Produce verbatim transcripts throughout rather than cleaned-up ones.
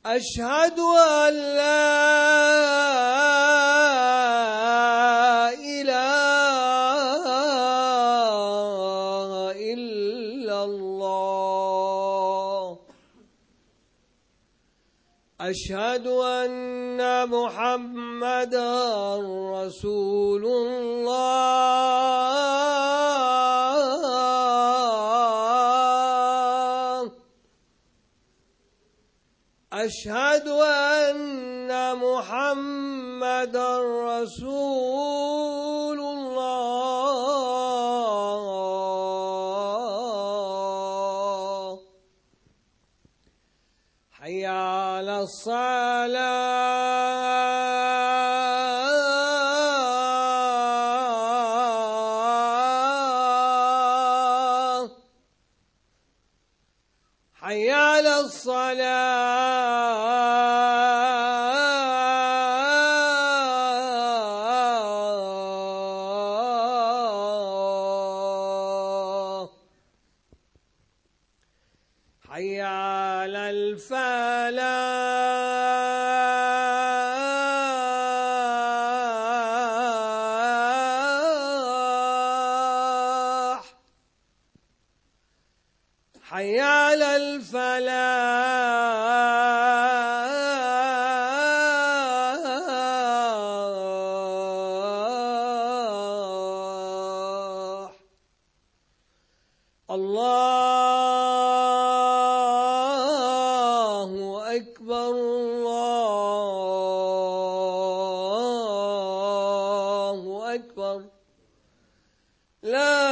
أشهد أن لا إله إلا الله. أشهد أن محمدا رسول الله. أشهد أن محمدا رسول الله. حي على الصلاة. حي على الصلاة. حي على الفلاح. حي على الفلاح. الله أكبر الله أكبر. لا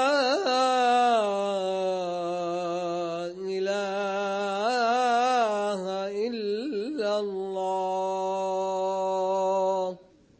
إله إلا الله.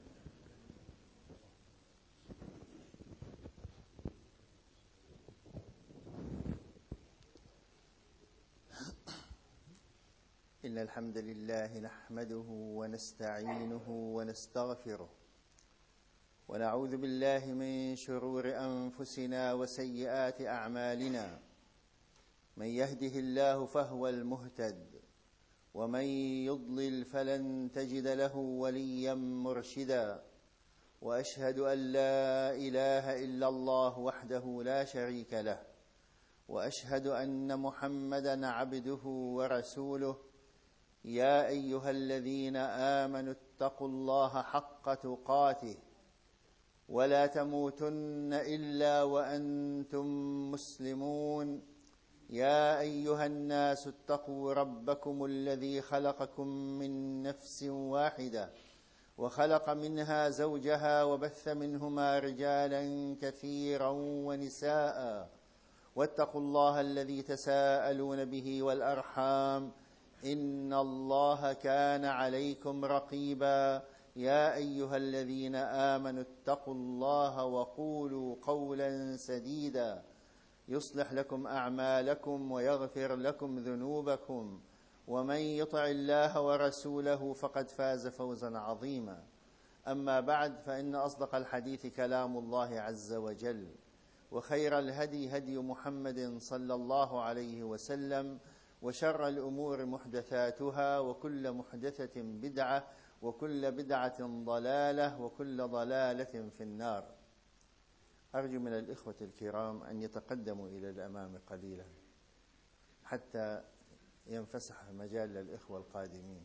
إن الحمد لله نحمده ونستعينه ونستغفره ونعوذ بالله من شرور أنفسنا وسيئات أعمالنا. من يهده الله فهو المهتد ومن يضلل فلن تجد له وليا مرشدا. وأشهد أن لا إله إلا الله وحده لا شريك له، وأشهد أن محمدا عبده ورسوله. يا أيها الذين آمنوا اتقوا الله حق تقاته ولا تموتن إلا وأنتم مسلمون. يا أيها الناس اتقوا ربكم الذي خلقكم من نفس واحدة وخلق منها زوجها وبث منهما رجالا كثيرا ونساء. واتقوا الله الذي تساءلون به والأرحام، إن الله كان عليكم رقيبا. يا أيها الذين آمنوا اتقوا الله وقولوا قولا سديدا يصلح لكم أعمالكم ويغفر لكم ذنوبكم، ومن يطع الله ورسوله فقد فاز فوزا عظيما. أما بعد، فإن أصدق الحديث كلام الله عز وجل، وخير الهدي هدي محمد صلى الله عليه وسلم، وشر الأمور محدثاتها، وكل محدثة بدعة، وكل بدعة ضلالة، وكل ضلالة في النار. أرجو من الإخوة الكرام أن يتقدموا إلى الأمام قليلا حتى ينفسح مجال للإخوة القادمين.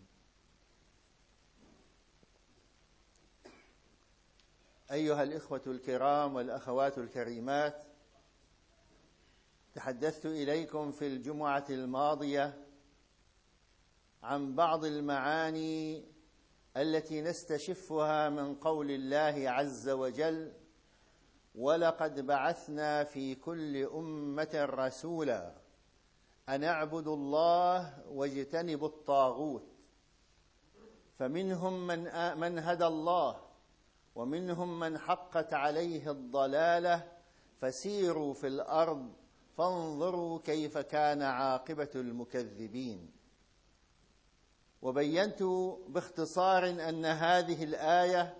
أيها الإخوة الكرام والأخوات الكريمات، تحدثت إليكم في الجمعة الماضية عن بعض المعاني التي نستشفها من قول الله عز وجل: ولقد بعثنا في كل أمة رسولا أن اعبدوا الله واجتنبوا الطاغوت. فمنهم من من هدى الله ومنهم من حقت عليه الضلالة، فسيروا في الأرض فانظروا كيف كان عاقبة المكذبين. وبينت باختصار أن هذه الآية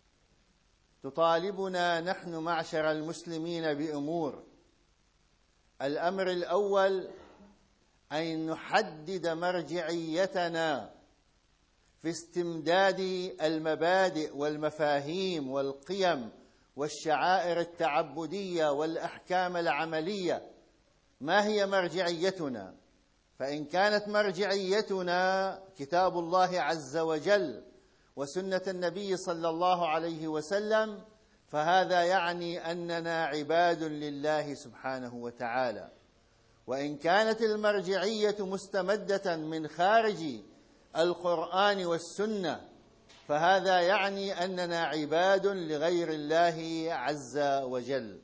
تطالبنا نحن معشر المسلمين بأمور. الأمر الأول أن نحدد مرجعيتنا في استمداد المبادئ والمفاهيم والقيم والشعائر التعبدية والأحكام العملية. ما هي مرجعيتنا؟ فإن كانت مرجعيتنا كتاب الله عز وجل وسنة النبي صلى الله عليه وسلم، فهذا يعني أننا عباد لله سبحانه وتعالى. وإن كانت المرجعية مستمدة من خارج القرآن والسنة، فهذا يعني أننا عباد لغير الله عز وجل.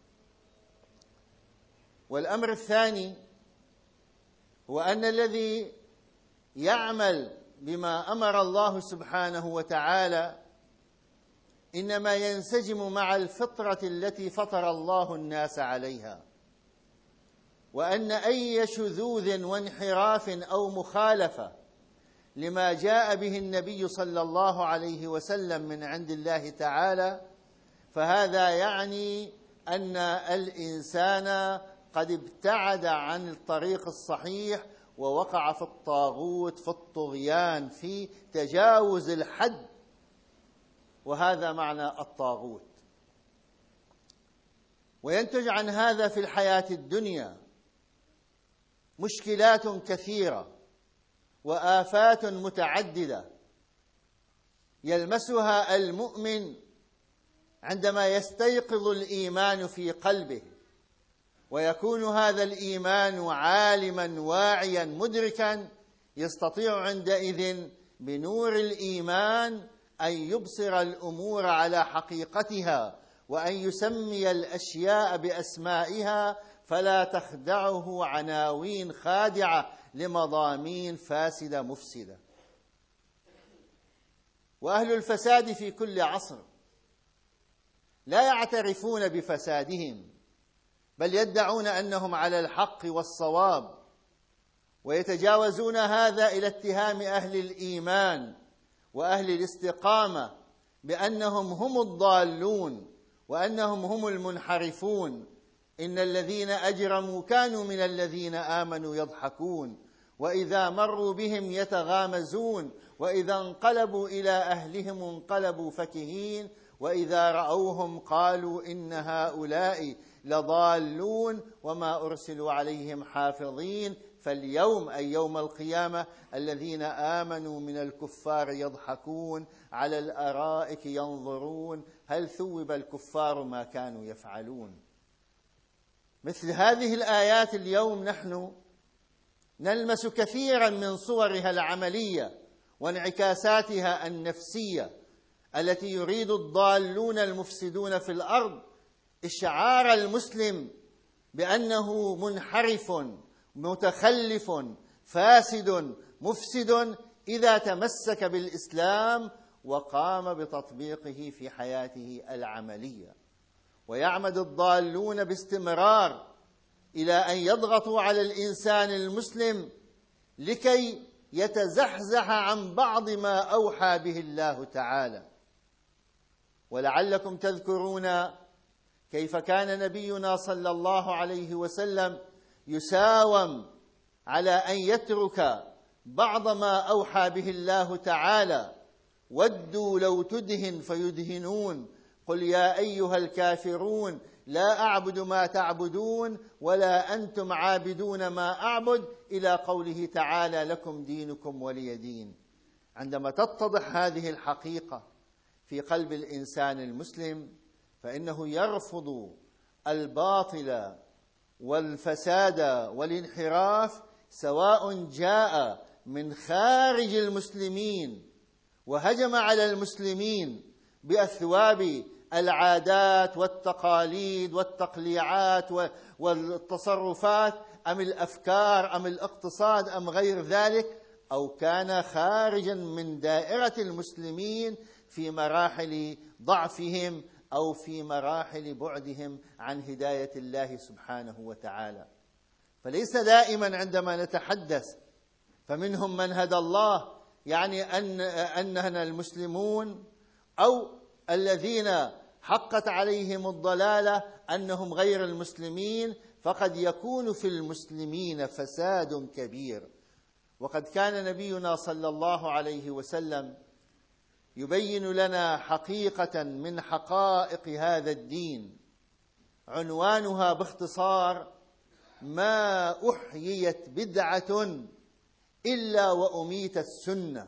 والأمر الثاني هو أن الذي يعمل بما أمر الله سبحانه وتعالى إنما ينسجم مع الفطرة التي فطر الله الناس عليها، وأن أي شذوذ وانحراف أو مخالفة لما جاء به النبي صلى الله عليه وسلم من عند الله تعالى، فهذا يعني أن الإنسان قد ابتعد عن الطريق الصحيح ووقع في الطاغوت، في الطغيان، في تجاوز الحد، وهذا معنى الطاغوت. وينتج عن هذا في الحياة الدنيا مشكلات كثيرة وآفات متعددة يلمسها المؤمن عندما يستيقظ الإيمان في قلبه، ويكون هذا الإيمان عالما واعيا مدركا، يستطيع عندئذ بنور الإيمان أن يبصر الأمور على حقيقتها، وأن يسمي الأشياء بأسمائها، فلا تخدعه عناوين خادعة لمضامين فاسدة مفسدة. وأهل الفساد في كل عصر لا يعترفون بفسادهم، بل يدعون أنهم على الحق والصواب، ويتجاوزون هذا إلى اتهام أهل الإيمان وأهل الاستقامة بأنهم هم الضالون وأنهم هم المنحرفون. إن الذين أجرموا كانوا من الذين آمنوا يضحكون، وإذا مروا بهم يتغامزون، وإذا انقلبوا إلى أهلهم انقلبوا فكهين، وإذا رأوهم قالوا إن هؤلاء لضالون وما أرسلوا عليهم حافظين. فاليوم أي يوم القيامة الذين آمنوا من الكفار يضحكون على الأرائك ينظرون هل ثوب الكفار ما كانوا يفعلون. مثل هذه الآيات اليوم نحن نلمس كثيرا من صورها العملية وانعكاساتها النفسية التي يريد الضالون المفسدون في الأرض إشعار المسلم بأنه منحرف متخلف فاسد مفسد إذا تمسك بالإسلام وقام بتطبيقه في حياته العملية. ويعمد الضالون باستمرار إلى أن يضغطوا على الإنسان المسلم لكي يتزحزح عن بعض ما أوحى به الله تعالى. ولعلكم تذكرون كيف كان نبينا صلى الله عليه وسلم يساوم على أن يترك بعض ما أوحى به الله تعالى. ودوا لو تدهن فيدهنون، قل يا أيها الكافرون لا أعبد ما تعبدون ولا أنتم عابدون ما أعبد، إلى قوله تعالى لكم دينكم ولي دين. عندما تتضح هذه الحقيقة في قلب الإنسان المسلم فإنه يرفض الباطل والفساد والانحراف، سواء جاء من خارج المسلمين وهجم على المسلمين بأثواب العادات والتقاليد والتقليعات والتصرفات أم الأفكار أم الاقتصاد أم غير ذلك، أو كان خارجا من دائرة المسلمين في مراحل ضعفهم أو في مراحل بعدهم عن هداية الله سبحانه وتعالى. فليس دائما عندما نتحدث فمنهم من هدى الله يعني أن أننا المسلمون، أو الذين حقت عليهم الضلالة أنهم غير المسلمين، فقد يكون في المسلمين فساد كبير. وقد كان نبينا صلى الله عليه وسلم يبين لنا حقيقة من حقائق هذا الدين، عنوانها باختصار: ما أحييت بدعة إلا وأميتت سنة.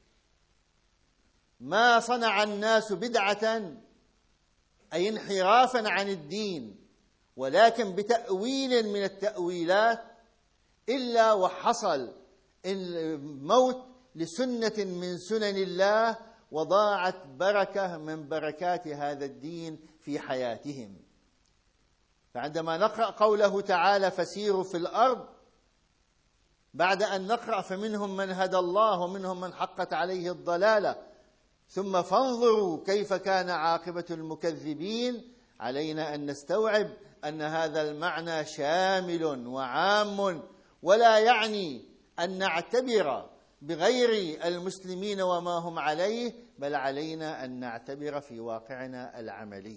ما صنع الناس بدعة أي انحرافا عن الدين ولكن بتأويل من التأويلات إلا وحصل الموت لسنة من سنن الله، وضاعت بركة من بركات هذا الدين في حياتهم. فعندما نقرأ قوله تعالى فسيروا في الأرض، بعد أن نقرأ فمنهم من هدى الله ومنهم من حقت عليه الضلالة ثم فانظروا كيف كان عاقبة المكذبين، علينا أن نستوعب أن هذا المعنى شامل وعام، ولا يعني أن نعتبر بغير المسلمين وما هم عليه، بل علينا أن نعتبر في واقعنا العملي.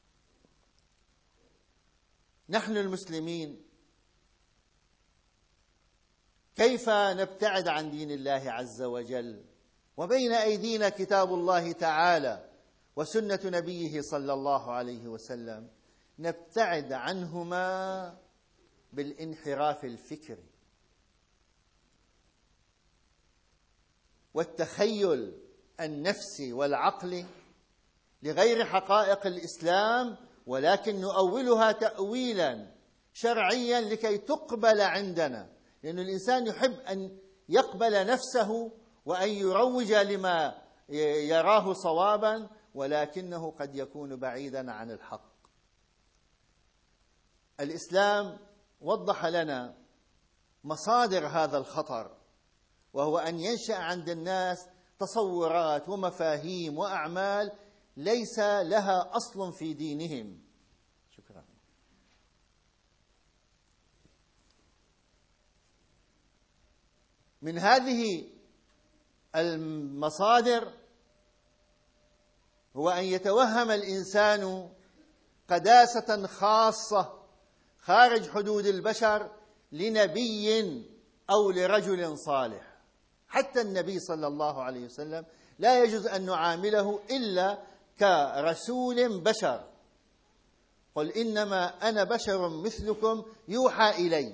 نحن المسلمين كيف نبتعد عن دين الله عز وجل وبين أيدينا كتاب الله تعالى وسنة نبيه صلى الله عليه وسلم؟ نبتعد عنهما بالانحراف الفكري والتخيل النفسي والعقلي لغير حقائق الإسلام، ولكن نؤولها تأويلا شرعيا لكي تقبل عندنا، لأن الإنسان يحب أن يقبل نفسه وأن يروج لما يراه صوابا، ولكنه قد يكون بعيدا عن الحق. الإسلام وضح لنا مصادر هذا الخطر، وهو أن ينشأ عند الناس تصورات ومفاهيم وأعمال ليس لها أصل في دينهم. شكرا. من هذه المصادر هو أن يتوهم الإنسان قداسة خاصة خارج حدود البشر لنبي أو لرجل صالح. حتى النبي صلى الله عليه وسلم لا يجوز أن نعامله إلا كرسول بشر. قل إنما أنا بشر مثلكم يوحى إلي.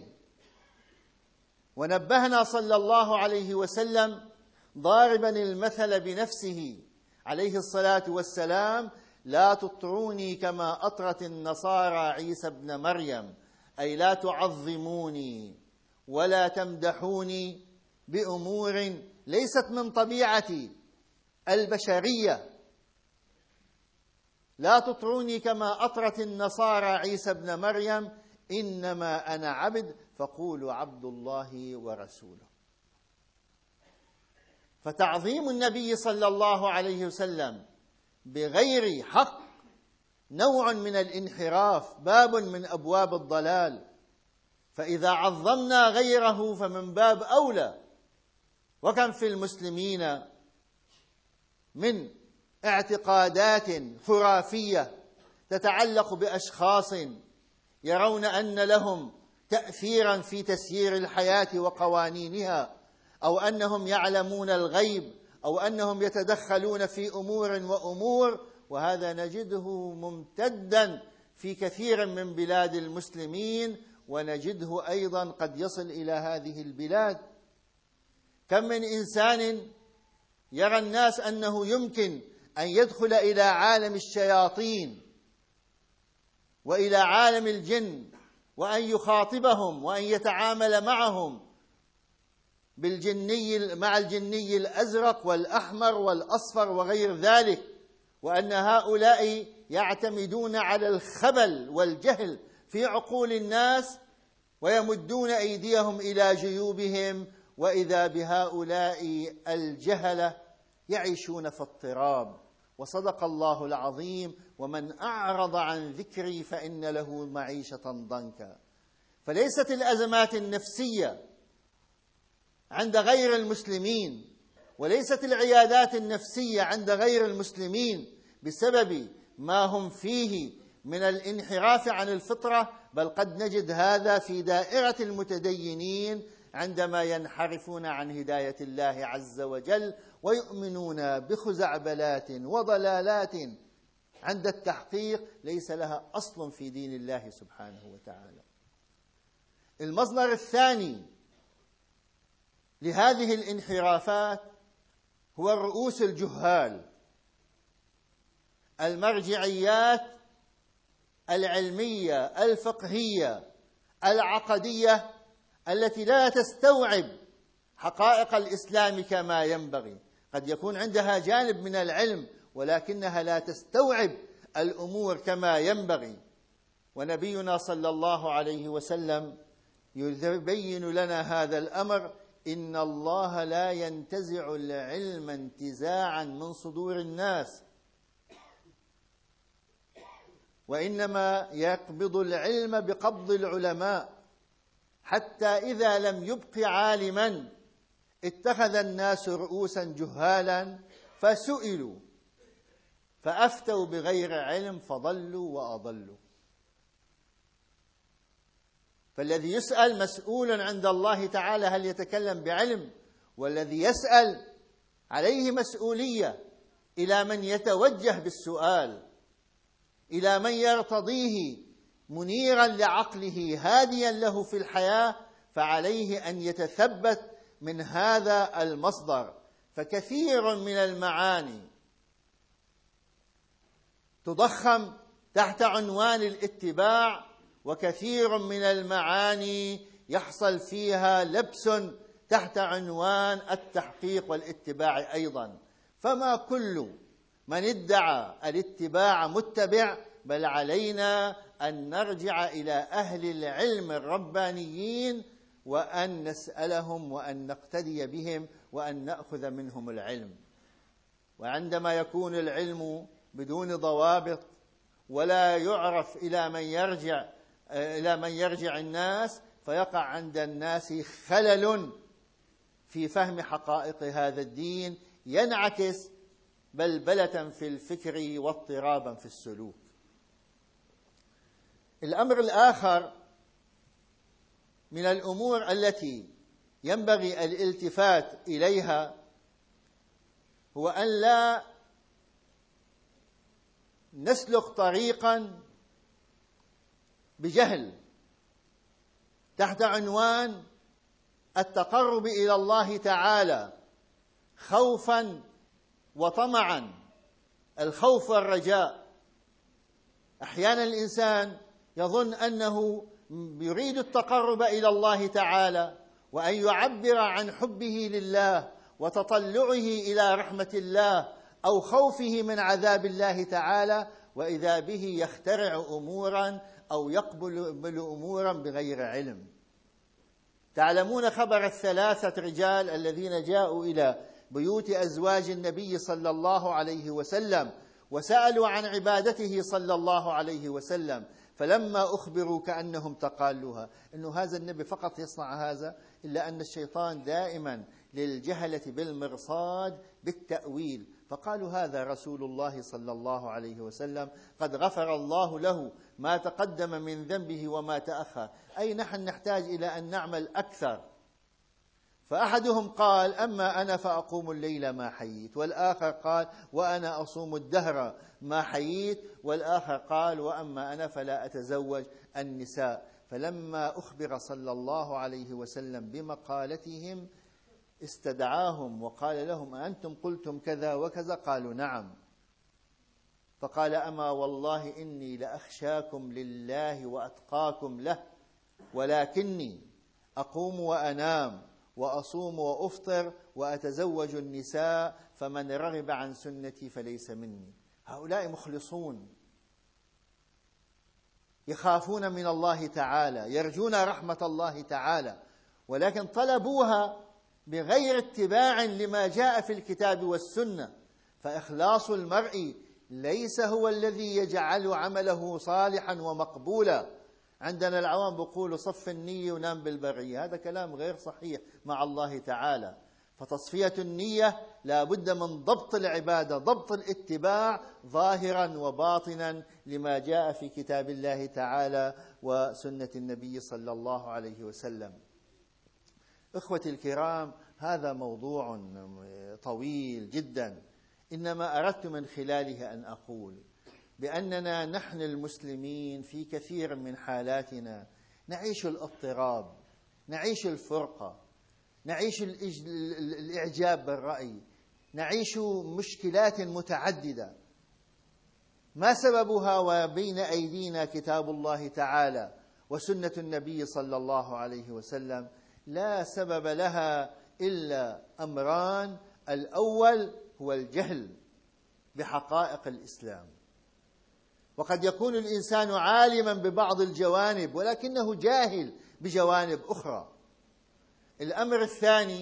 ونبهنا صلى الله عليه وسلم ضاربا المثل بنفسه عليه الصلاة والسلام: لا تطروني كما أطرت النصارى عيسى ابن مريم، أي لا تعظموني ولا تمدحوني بأمور ليست من طبيعتي البشرية. لا تطروني كما أطرت النصارى عيسى ابن مريم، إنما أنا عبد فقولوا عبد الله ورسوله. فتعظيم النبي صلى الله عليه وسلم بغير حق نوع من الانحراف، باب من أبواب الضلال. فإذا عظمنا غيره فمن باب أولى. وكم في المسلمين من اعتقادات خرافية تتعلق بأشخاص يرون أن لهم تأثيرا في تسيير الحياة وقوانينها، أو أنهم يعلمون الغيب، أو أنهم يتدخلون في أمور وأمور، وهذا نجده ممتدا في كثير من بلاد المسلمين، ونجده أيضا قد يصل إلى هذه البلاد. كم من إنسان يرى الناس أنه يمكن أن يدخل إلى عالم الشياطين وإلى عالم الجن وأن يخاطبهم وأن يتعامل معهم بالجني مع الجني الأزرق والأحمر والأصفر وغير ذلك، وأن هؤلاء يعتمدون على الخبل والجهل في عقول الناس ويمدون أيديهم إلى جيوبهم، وإذا بهؤلاء الجهلة يعيشون في اضطراب. وصدق الله العظيم: ومن أعرض عن ذكري فإن له معيشة ضنكا. فليست الأزمات النفسية عند غير المسلمين، وليست العيادات النفسية عند غير المسلمين بسبب ما هم فيه من الانحراف عن الفطرة، بل قد نجد هذا في دائرة المتدينين عندما ينحرفون عن هداية الله عز وجل ويؤمنون بخزعبلات وضلالات عند التحقيق ليس لها أصل في دين الله سبحانه وتعالى. المصدر الثاني لهذه الانحرافات هو الرؤوس الجهال، المرجعيات العلمية الفقهية العقدية التي لا تستوعب حقائق الإسلام كما ينبغي. قد يكون عندها جانب من العلم ولكنها لا تستوعب الأمور كما ينبغي. ونبينا صلى الله عليه وسلم يبين لنا هذا الأمر: إن الله لا ينتزع العلم انتزاعا من صدور الناس، وإنما يقبض العلم بقبض العلماء، حتى إذا لم يبق عالما اتخذ الناس رؤوسا جهالا فسئلوا فأفتوا بغير علم فضلوا وأضلوا. فالذي يسأل مسؤول عند الله تعالى هل يتكلم بعلم، والذي يسأل عليه مسؤولية. إلى من يتوجه بالسؤال؟ إلى من يرتضيه منيرا لعقله هاديا له في الحياة، فعليه أن يتثبت من هذا المصدر. فكثير من المعاني تضخم تحت عنوان الاتباع، وكثير من المعاني يحصل فيها لبس تحت عنوان التحقيق والاتباع أيضا. فما كل من ادعى الاتباع متبع، بل علينا أن نرجع إلى أهل العلم الربانيين وأن نسألهم وأن نقتدي بهم وأن نأخذ منهم العلم. وعندما يكون العلم بدون ضوابط ولا يعرف إلى من يرجع إلى من يرجع الناس، فيقع عند الناس خلل في فهم حقائق هذا الدين، ينعكس بلبلة في الفكر واضطرابا في السلوك. الأمر الآخر من الأمور التي ينبغي الالتفات إليها هو أن لا نسلك طريقا بجهل تحت عنوان التقرب إلى الله تعالى خوفا وطمعا، الخوف والرجاء. أحيانا الإنسان يظن أنه يريد التقرب إلى الله تعالى وأن يعبر عن حبه لله وتطلعه إلى رحمة الله أو خوفه من عذاب الله تعالى، وإذا به يخترع أمورا أو يقبل أمورا بغير علم. تعلمون خبر الثلاثة رجال الذين جاءوا إلى بيوت أزواج النبي صلى الله عليه وسلم وسألوا عن عبادته صلى الله عليه وسلم، فلما أخبروا كأنهم تقالوها إنه هذا النبي فقط يصنع هذا، إلا أن الشيطان دائما للجهلة بالمرصاد بالتأويل، فقالوا هذا رسول الله صلى الله عليه وسلم قد غفر الله له ما تقدم من ذنبه وما تأخر، أي نحن نحتاج إلى أن نعمل أكثر. فأحدهم قال: أما أنا فأقوم الليل ما حييت، والآخر قال: وأنا أصوم الدهر ما حييت، والآخر قال: وأما أنا فلا أتزوج النساء. فلما أخبر صلى الله عليه وسلم بمقالتهم استدعاهم وقال لهم: أنتم قلتم كذا وكذا؟ قالوا: نعم. فقال: أما والله إني لأخشاكم لله وأتقاكم له، ولكني أقوم وأنام وأصوم وأفطر وأتزوج النساء، فمن رغب عن سنتي فليس مني. هؤلاء مخلصون يخافون من الله تعالى، يرجون رحمة الله تعالى، ولكن طلبوها بغير اتباع لما جاء في الكتاب والسنة. فإخلاص المرء ليس هو الذي يجعل عمله صالحا ومقبولا. عندنا العوام بيقولوا صف النية ونام بالبرية، هذا كلام غير صحيح مع الله تعالى. فتصفية النية لا بد من ضبط العبادة، ضبط الاتباع ظاهرا وباطنا لما جاء في كتاب الله تعالى وسنة النبي صلى الله عليه وسلم. إخوتي الكرام، هذا موضوع طويل جدا، إنما أردت من خلاله أن أقول بأننا نحن المسلمين في كثير من حالاتنا نعيش الاضطراب، نعيش الفرقة، نعيش الإعجاب بالرأي، نعيش مشكلات متعددة. ما سببها؟ وبين أيدينا كتاب الله تعالى وسنة النبي صلى الله عليه وسلم. لا سبب لها إلا أمران: الأول هو الجهل بحقائق الإسلام، وقد يكون الإنسان عالما ببعض الجوانب ولكنه جاهل بجوانب أخرى. الأمر الثاني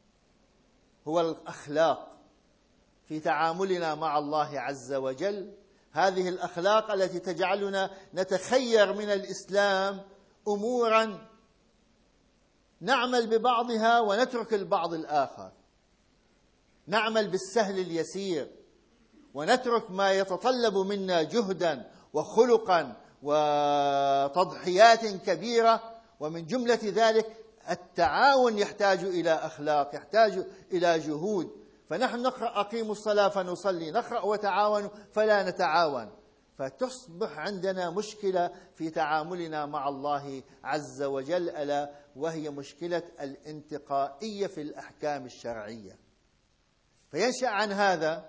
هو الأخلاق في تعاملنا مع الله عز وجل، هذه الأخلاق التي تجعلنا نتخير من الإسلام أمورا نعمل ببعضها ونترك البعض الآخر، نعمل بالسهل اليسير ونترك ما يتطلب منا جهدا وخلقا وتضحيات كبيرة. ومن جملة ذلك التعاون يحتاج إلى أخلاق، يحتاج إلى جهود. فنحن نقرأ أقيموا الصلاة فنصلي، نقرأ وتعاونوا فلا نتعاون، فتصبح عندنا مشكلة في تعاملنا مع الله عز وجل، ألا وهي مشكلة الانتقائية في الأحكام الشرعية. فينشأ عن هذا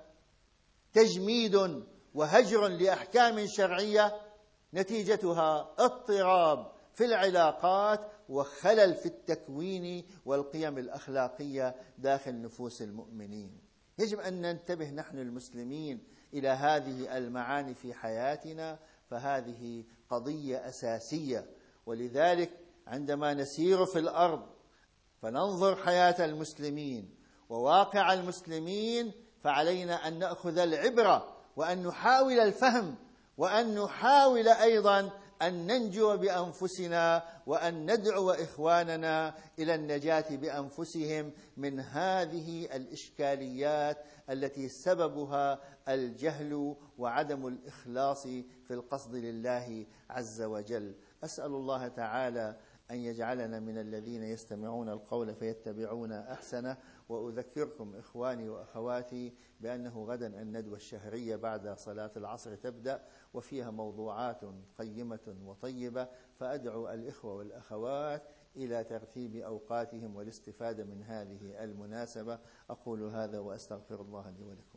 تجميد وهجر لأحكام شرعية، نتيجتها اضطراب في العلاقات وخلل في التكوين والقيم الأخلاقية داخل نفوس المؤمنين. يجب أن ننتبه نحن المسلمين إلى هذه المعاني في حياتنا، فهذه قضية أساسية. ولذلك عندما نسير في الأرض فننظر حياة المسلمين وواقع المسلمين، فعلينا أن نأخذ العبرة وأن نحاول الفهم وأن نحاول أيضا أن ننجو بأنفسنا وأن ندعو إخواننا إلى النجاة بأنفسهم من هذه الإشكاليات التي سببها الجهل وعدم الإخلاص في القصد لله عز وجل. أسأل الله تعالى أن يجعلنا من الذين يستمعون القول فيتبعون أحسنه. وأذكركم إخواني وأخواتي بأنه غدا الندوة الشهرية بعد صلاة العصر تبدأ، وفيها موضوعات قيمة وطيبة، فأدعو الإخوة والأخوات إلى ترتيب أوقاتهم والاستفادة من هذه المناسبة. أقول هذا وأستغفر الله لي ولكم.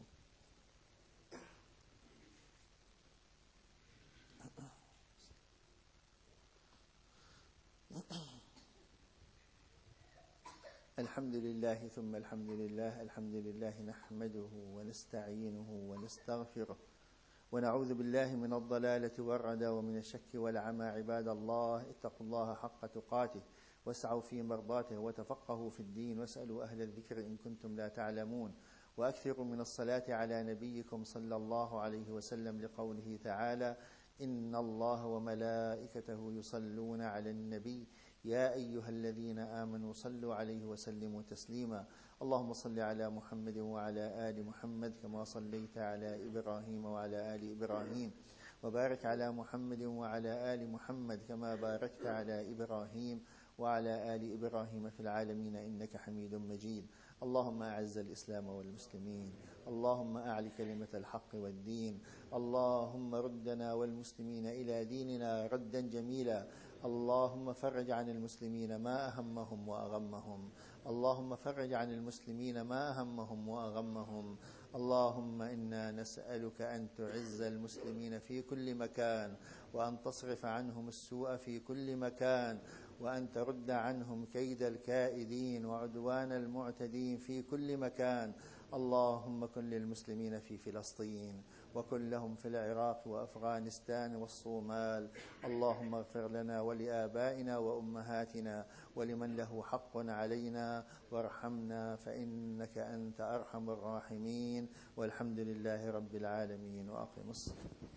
الحمد لله ثم الحمد لله. الحمد لله نحمده ونستعينه ونستغفره ونعوذ بالله من الضلالة والردى ومن الشك والعمى. عباد الله، اتقوا الله حق تقاته واسعوا في مرضاته وتفقهوا في الدين واسألوا أهل الذكر إن كنتم لا تعلمون. وأكثروا من الصلاة على نبيكم صلى الله عليه وسلم لقوله تعالى: إن الله وملائكته يصلون على النبي يا أيها الذين آمنوا صلوا عليه وسلموا تسليما. اللهم صل على محمد وعلى آل محمد كما صليت على إبراهيم وعلى آل إبراهيم، وبارك على محمد وعلى آل محمد كما باركت على إبراهيم وعلى آل إبراهيم في العالمين إنك حميد مجيد. اللهم أعز الإسلام والمسلمين، اللهم أعل كلمة الحق والدين، اللهم ردنا والمسلمين إلى ديننا ردا جميلا. اللهم فرج عن المسلمين ما أهمهم وأغمهم، اللهم فرج عن المسلمين ما أهمهم وأغمهم. اللهم إنا نسألك أن تعز المسلمين في كل مكان، وأن تصرف عنهم السوء في كل مكان، وأن ترد عنهم كيد الكائدين وعدوان المعتدين في كل مكان. اللهم كن للمسلمين في فلسطين، وكن لهم في العراق وأفغانستان والصومال. اللهم اغفر لنا ولآبائنا وأمهاتنا ولمن له حق علينا، وارحمنا فإنك أنت أرحم الراحمين. والحمد لله رب العالمين. وأقم الصلاة.